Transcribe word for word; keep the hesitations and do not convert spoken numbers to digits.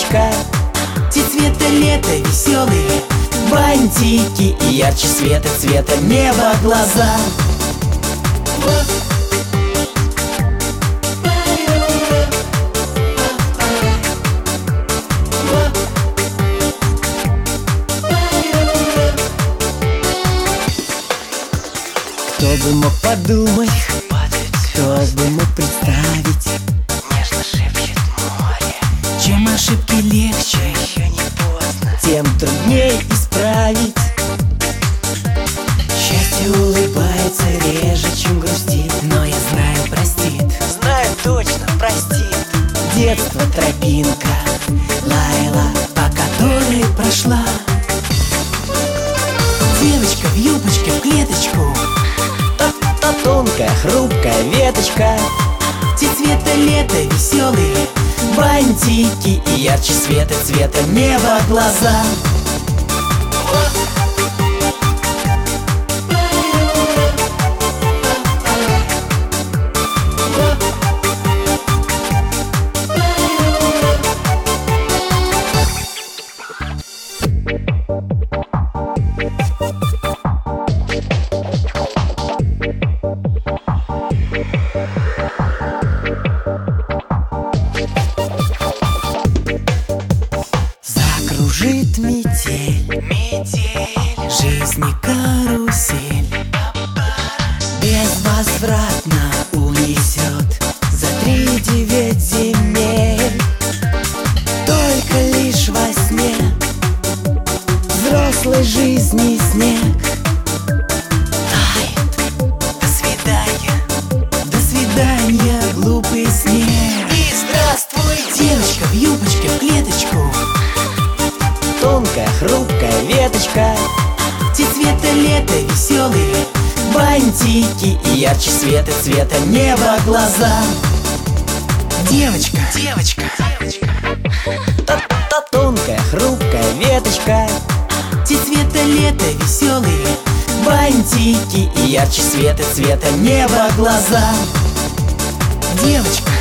девочка. Те цвета лета веселые, бантики и ярче света цвета неба глаза. Кто бы мог подумать, кто бы мог представить, нежно шепчет море. чем ошибки легче, Еще не поздно. тем труднее исправить. Счастье улыбается реже, чем грустит, но я знаю, простит. Знаю точно, простит. Детство тропинка, лаяла, по которой прошла. Девочка в юбочке в клеточку, та тонкая, хрупкая веточка. Те цвета лета веселые, бантики и ярче света цвета неба глаза. Закружит метель, Метель, жизни карусель, безвозвратно унесет за три девять земель. Только лишь во сне взрослой жизни снег тает. до свидания. До свидания, глупый снег. И здравствуй, Девочка в юбочке в клеточку, тонкая, хрупкая веточка. Те цвета лета веселые, бантики и ярче света цвета неба глаза. Девочка, девочка. та тонкая, хрупкая веточка. Те цвета лета веселые, бантики и ярче света цвета неба глаза. Девочка.